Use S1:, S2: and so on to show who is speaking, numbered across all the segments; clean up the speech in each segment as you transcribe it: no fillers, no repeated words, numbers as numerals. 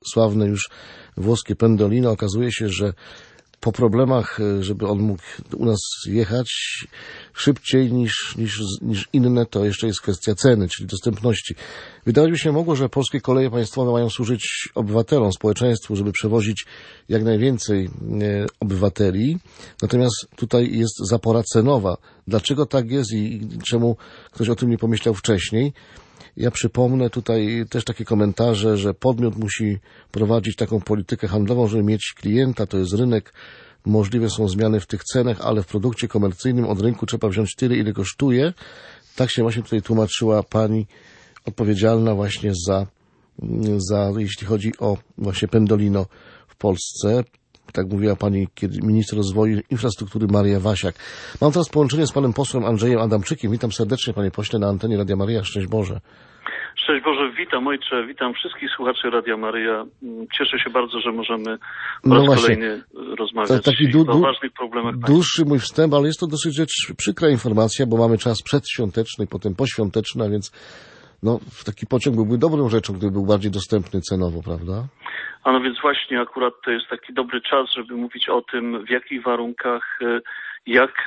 S1: sławne już włoskie Pendolino. Okazuje się, że po problemach, żeby on mógł u nas jechać szybciej niż inne, to jeszcze jest kwestia ceny, czyli dostępności. Wydawać by się mogło, że polskie koleje państwowe mają służyć obywatelom, społeczeństwu, żeby przewozić jak najwięcej obywateli. Natomiast tutaj jest zapora cenowa. Dlaczego tak jest i czemu ktoś o tym nie pomyślał wcześniej? Ja przypomnę tutaj też takie komentarze, że podmiot musi prowadzić taką politykę handlową, żeby mieć klienta, to jest rynek, możliwe są zmiany w tych cenach, ale w produkcie komercyjnym od rynku trzeba wziąć tyle, ile kosztuje. Tak się właśnie tutaj tłumaczyła pani odpowiedzialna właśnie za jeśli chodzi o właśnie Pendolino w Polsce. Tak mówiła pani minister rozwoju infrastruktury Maria Wasiak. Mam teraz połączenie z panem posłem Andrzejem Adamczykiem. Witam serdecznie, panie pośle, na antenie Radia Maryja. Szczęść Boże.
S2: Szczęść Boże, witam ojcze, witam wszystkich słuchaczy Radia Maryja. Cieszę się bardzo, że możemy po raz kolejny rozmawiać o ważnych problemach.
S1: Dłuższy mój wstęp, ale jest to dosyć rzecz przykra informacja, bo mamy czas przedświąteczny, potem poświąteczny, a więc taki pociąg byłby dobrą rzeczą, gdyby był bardziej dostępny cenowo, prawda?
S2: A no więc właśnie akurat to jest taki dobry czas, żeby mówić o tym, w jakich warunkach, jak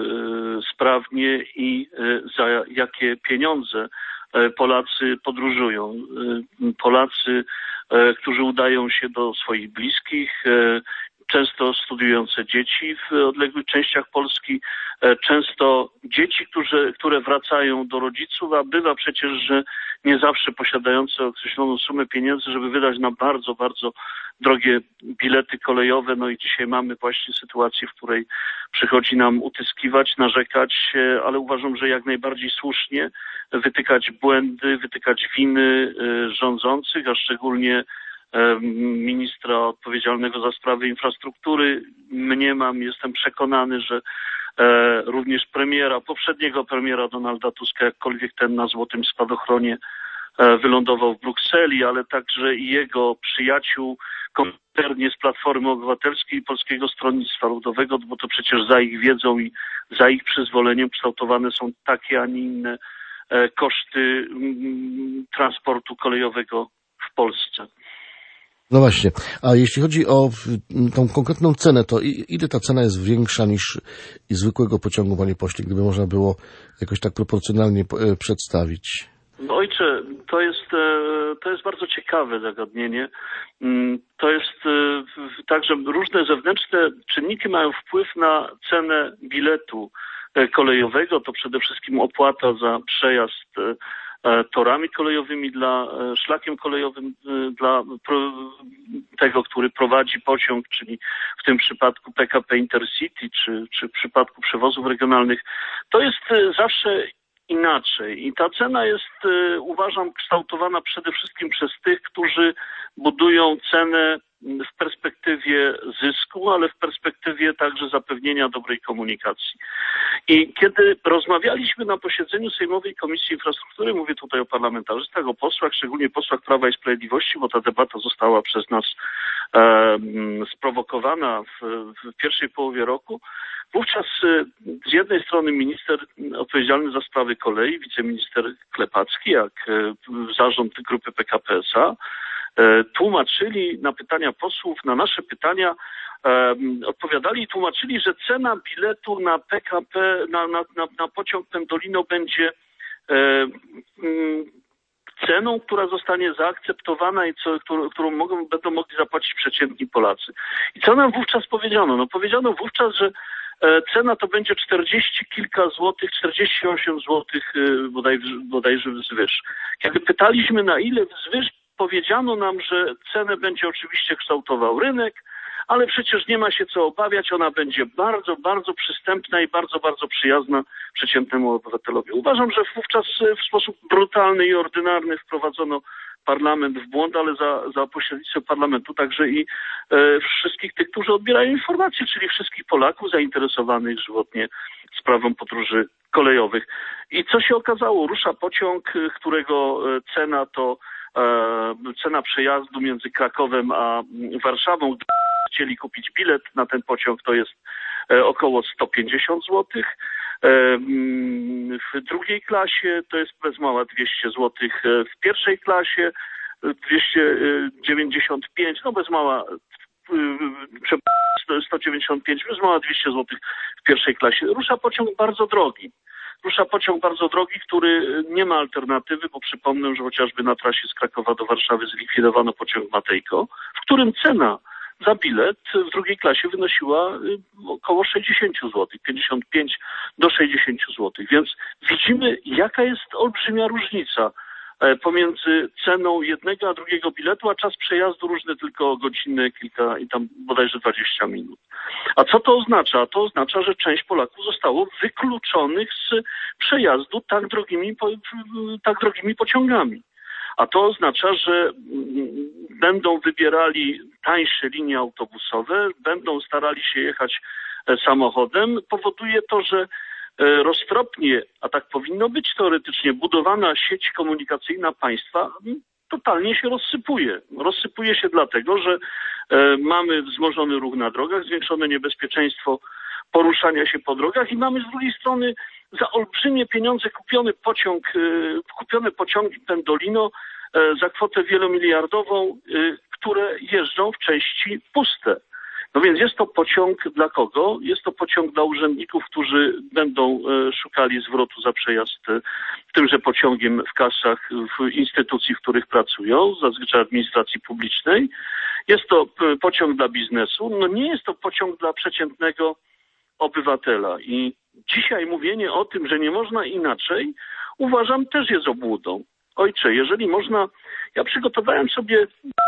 S2: sprawnie i za jakie pieniądze Polacy podróżują. Polacy, którzy udają się do swoich bliskich, często studiujące dzieci w odległych częściach Polski, często dzieci, które wracają do rodziców, a bywa przecież, że nie zawsze posiadające określoną sumę pieniędzy, żeby wydać na bardzo, bardzo drogie bilety kolejowe. No i dzisiaj mamy właśnie sytuację, w której przychodzi nam utyskiwać, narzekać, ale uważam, że jak najbardziej słusznie wytykać błędy, wytykać winy rządzących, a szczególnie ministra odpowiedzialnego za sprawy infrastruktury. Jestem przekonany, że również poprzedniego premiera Donalda Tuska, jakkolwiek ten na złotym spadochronie wylądował w Brukseli, ale także i jego przyjaciół, koncernie z Platformy Obywatelskiej i Polskiego Stronnictwa Ludowego, bo to przecież za ich wiedzą i za ich przyzwoleniem kształtowane są takie, a nie inne koszty transportu kolejowego w Polsce.
S1: No właśnie, a jeśli chodzi o tą konkretną cenę, to ile ta cena jest większa niż zwykłego pociągu, panie pośle, gdyby można było jakoś tak proporcjonalnie przedstawić?
S2: No ojcze, to jest bardzo ciekawe zagadnienie. To jest tak, że różne zewnętrzne czynniki mają wpływ na cenę biletu kolejowego. To przede wszystkim opłata za przejazd torami kolejowymi, szlakiem kolejowym dla tego, który prowadzi pociąg, czyli w tym przypadku PKP Intercity, czy w przypadku przewozów regionalnych. To jest zawsze inaczej i ta cena jest, uważam, kształtowana przede wszystkim przez tych, którzy budują cenę w perspektywie zysku, ale w perspektywie także zapewnienia dobrej komunikacji. I kiedy rozmawialiśmy na posiedzeniu Sejmowej Komisji Infrastruktury, mówię tutaj o parlamentarzystach, o posłach, szczególnie posłach Prawa i Sprawiedliwości, bo ta debata została przez nas sprowokowana w pierwszej połowie roku, wówczas z jednej strony minister odpowiedzialny za sprawy kolei, wiceminister Klepacki, jak zarząd grupy PKP SA, tłumaczyli na pytania posłów, na nasze pytania, odpowiadali i tłumaczyli, że cena biletu na PKP, na pociąg Pendolino będzie ceną, która zostanie zaakceptowana i którą będą mogli zapłacić przeciętni Polacy. I co nam wówczas powiedziano? No powiedziano wówczas, że cena to będzie 40 kilka złotych, 48 złotych bodajże wzwyż. Kiedy pytaliśmy, na ile wzwyż, powiedziano nam, że cenę będzie oczywiście kształtował rynek, ale przecież nie ma się co obawiać, ona będzie bardzo, bardzo przystępna i bardzo, bardzo przyjazna przeciętnemu obywatelowi. Uważam, że wówczas w sposób brutalny i ordynarny wprowadzono parlament w błąd, ale za pośrednictwem parlamentu także i wszystkich tych, którzy odbierają informacje, czyli wszystkich Polaków zainteresowanych żywotnie sprawą podróży kolejowych. I co się okazało? Rusza pociąg, którego cena to cena przejazdu między Krakowem a Warszawą. Gdyby chcieli kupić bilet na ten pociąg, to jest około 150 zł. W drugiej klasie to jest bez mała 200 zł. W pierwszej klasie 295, no bez mała 195, bez mała 200 zł w pierwszej klasie. Rusza pociąg bardzo drogi. Który nie ma alternatywy, bo przypomnę, że chociażby na trasie z Krakowa do Warszawy zlikwidowano pociąg Matejko, w którym cena za bilet w drugiej klasie wynosiła około 60 zł, 55 do 60 zł. Więc widzimy, jaka jest olbrzymia różnica pomiędzy ceną jednego a drugiego biletu, a czas przejazdu różny tylko godzinę, kilka i tam bodajże 20 minut. A co to oznacza? To oznacza, że część Polaków zostało wykluczonych z przejazdu tak drogimi pociągami. A to oznacza, że będą wybierali tańsze linie autobusowe, będą starali się jechać samochodem. Powoduje to, że roztropnie, a tak powinno być teoretycznie, budowana sieć komunikacyjna państwa totalnie się rozsypuje. Rozsypuje się dlatego, że mamy wzmożony ruch na drogach, zwiększone niebezpieczeństwo poruszania się po drogach i mamy z drugiej strony za olbrzymie pieniądze kupione pociągi Pendolino za kwotę wielomiliardową, które jeżdżą w części puste. No więc jest to pociąg dla kogo? Jest to pociąg dla urzędników, którzy będą szukali zwrotu za przejazd tymże pociągiem w kasach w instytucji, w których pracują, zazwyczaj administracji publicznej. Jest to pociąg dla biznesu. No nie jest to pociąg dla przeciętnego obywatela. I dzisiaj mówienie o tym, że nie można inaczej, uważam, też jest obłudą. Ojcze, jeżeli można, ja przygotowałem sobie,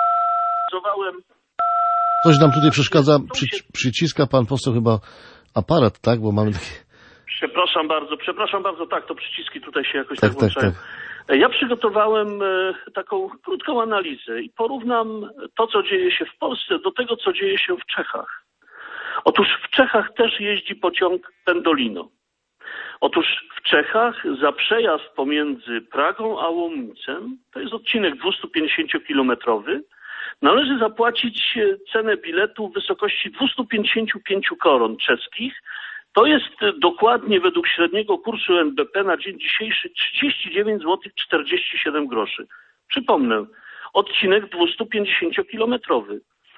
S1: Coś nam tutaj przeszkadza, przyciska pan poseł chyba aparat, tak? Bo mamy takie...
S2: Przepraszam bardzo, tak, to przyciski tutaj się jakoś tak włączają. Tak. Ja przygotowałem taką krótką analizę i porównam to, co dzieje się w Polsce, do tego, co dzieje się w Czechach. Otóż w Czechach też jeździ pociąg Pendolino. Otóż w Czechach za przejazd pomiędzy Pragą a Łomnicem, to jest odcinek 250-kilometrowy, należy zapłacić cenę biletu w wysokości 255 koron czeskich. To jest dokładnie według średniego kursu NBP na dzień dzisiejszy 39 zł 47 groszy. Przypomnę, odcinek 250-kilometrowy.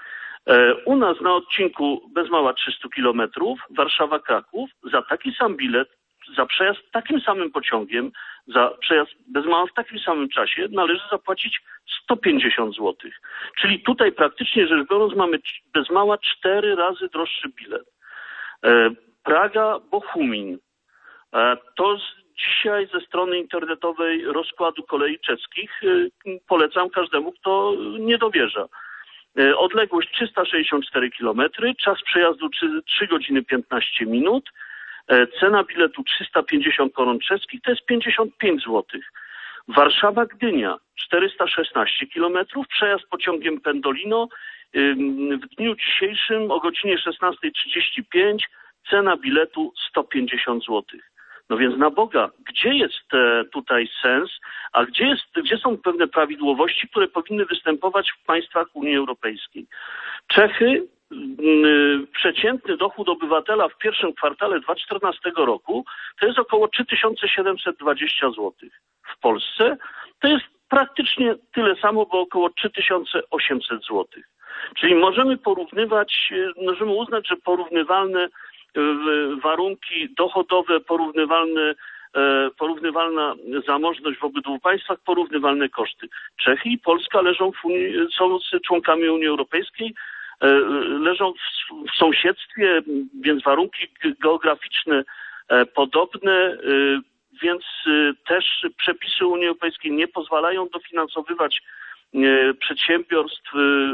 S2: U nas na odcinku bez mała 300 kilometrów, Warszawa-Kraków, za taki sam bilet, za przejazd takim samym pociągiem, za przejazd bez mała w takim samym czasie należy zapłacić 150 zł. Czyli tutaj praktycznie rzecz biorąc mamy bez mała 4 razy droższy bilet. Praga-Bochumin. To dzisiaj ze strony internetowej rozkładu kolei czeskich polecam każdemu, kto nie dowierza. Odległość 364 km, czas przejazdu 3 godziny 15 minut, cena biletu 350 koron czeskich, to jest 55 zł. Warszawa-Gdynia 416 km, przejazd pociągiem Pendolino w dniu dzisiejszym o godzinie 16:35, cena biletu 150 zł. No więc na Boga, gdzie jest tutaj sens, a gdzie są pewne prawidłowości, które powinny występować w państwach Unii Europejskiej? Czechy, przeciętny dochód obywatela w pierwszym kwartale 2014 roku to jest około 3720 zł. W Polsce to jest praktycznie tyle samo, bo około 3800 zł. Czyli możemy uznać, że porównywalne warunki dochodowe, porównywalna zamożność w obydwu państwach, porównywalne koszty. Czechy i Polska są członkami Unii Europejskiej, leżą w sąsiedztwie, więc warunki geograficzne podobne, więc też przepisy Unii Europejskiej nie pozwalają dofinansowywać przedsiębiorstw,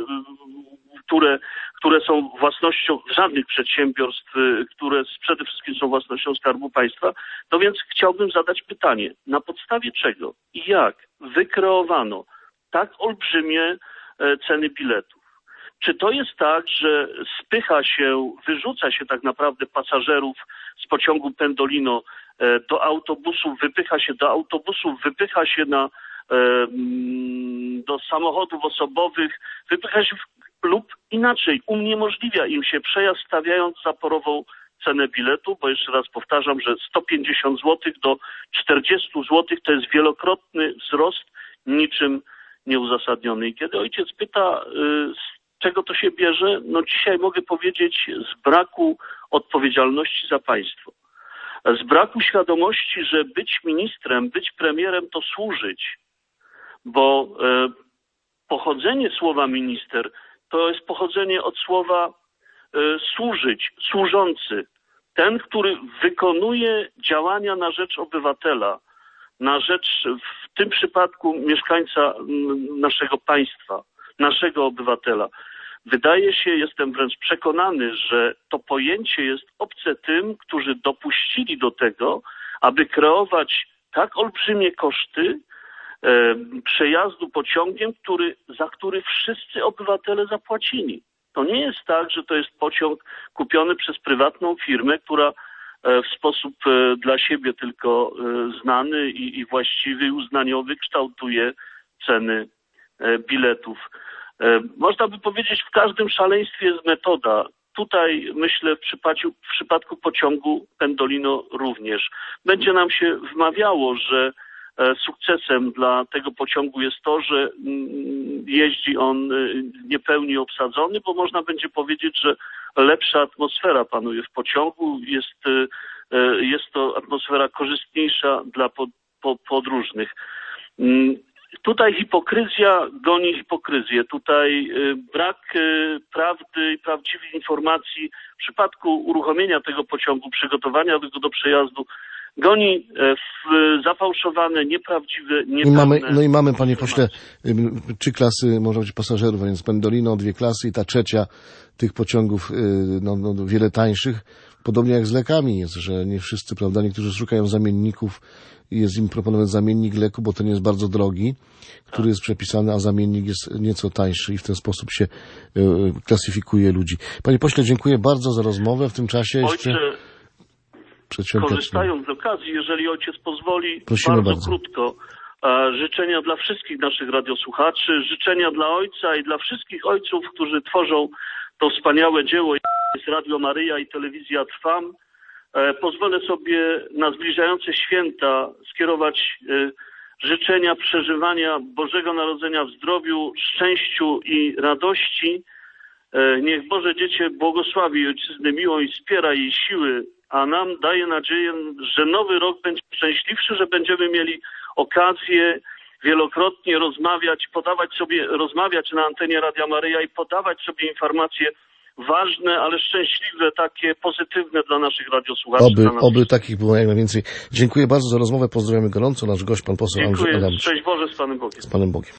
S2: które są własnością, żadnych przedsiębiorstw, które przede wszystkim są własnością Skarbu Państwa. No więc chciałbym zadać pytanie, na podstawie czego i jak wykreowano tak olbrzymie ceny biletów? Czy to jest tak, że wyrzuca się tak naprawdę pasażerów z pociągu Pendolino do autobusów, wypycha się do samochodów osobowych, lub inaczej, uniemożliwia im się przejazd, stawiając zaporową cenę biletu, bo jeszcze raz powtarzam, że 150 zł do 40 zł to jest wielokrotny wzrost, nieuzasadniony. I kiedy ojciec pyta, z czego to się bierze, no dzisiaj mogę powiedzieć z braku odpowiedzialności za państwo. Z braku świadomości, że być ministrem, być premierem to służyć, bo pochodzenie słowa minister to jest pochodzenie od słowa służyć, służący. Ten, który wykonuje działania na rzecz obywatela, na rzecz w tym przypadku mieszkańca naszego państwa, naszego obywatela. Wydaje się, jestem wręcz przekonany, że to pojęcie jest obce tym, którzy dopuścili do tego, aby kreować tak olbrzymie koszty przejazdu pociągiem, za który wszyscy obywatele zapłacili. To nie jest tak, że to jest pociąg kupiony przez prywatną firmę, która w sposób dla siebie tylko znany i właściwy i uznaniowy kształtuje ceny biletów. Można by powiedzieć, w każdym szaleństwie jest metoda. Tutaj myślę w przypadku pociągu Pendolino również. Będzie nam się wmawiało, że sukcesem dla tego pociągu jest to, że jeździ on niepełni obsadzony, bo można będzie powiedzieć, że lepsza atmosfera panuje w pociągu. Jest to atmosfera korzystniejsza dla podróżnych. Tutaj hipokryzja goni hipokryzję. Tutaj brak prawdy i prawdziwych informacji w przypadku uruchomienia tego pociągu, przygotowania go do przejazdu goni zafałszowane, nieprawdziwe, niepełne.
S1: I mamy, panie pośle, 3 klasy, może być pasażerów, a więc Pendolino, 2 klasy i ta trzecia tych pociągów, wiele tańszych. Podobnie jak z lekami jest, że nie wszyscy, prawda, niektórzy szukają zamienników i jest im proponowany zamiennik leku, bo ten jest bardzo drogi, który jest przepisany, a zamiennik jest nieco tańszy i w ten sposób się klasyfikuje ludzi. Panie pośle, dziękuję bardzo za rozmowę. W tym czasie jeszcze
S2: korzystając z okazji, jeżeli ojciec pozwoli, bardzo krótko, życzenia dla wszystkich naszych radiosłuchaczy, życzenia dla ojca i dla wszystkich ojców, którzy tworzą to wspaniałe dzieło, jest Radio Maryja i Telewizja Trwam. Pozwolę sobie na zbliżające święta skierować życzenia przeżywania Bożego Narodzenia w zdrowiu, szczęściu i radości. Niech Boże Dziecię błogosławi ojczyznę miłą i wspiera jej siły, a nam daje nadzieję, że nowy rok będzie szczęśliwszy, że będziemy mieli okazję wielokrotnie rozmawiać na antenie Radia Maryja i podawać sobie informacje ważne, ale szczęśliwe, takie pozytywne dla naszych radiosłuchaczy.
S1: Oby takich było jak najwięcej. Dziękuję bardzo za rozmowę, pozdrawiamy gorąco. Nasz gość, pan poseł Andrzej Adamczyk.
S2: Szczęść Boże, z Panem Bogiem.
S1: Z Panem Bogiem.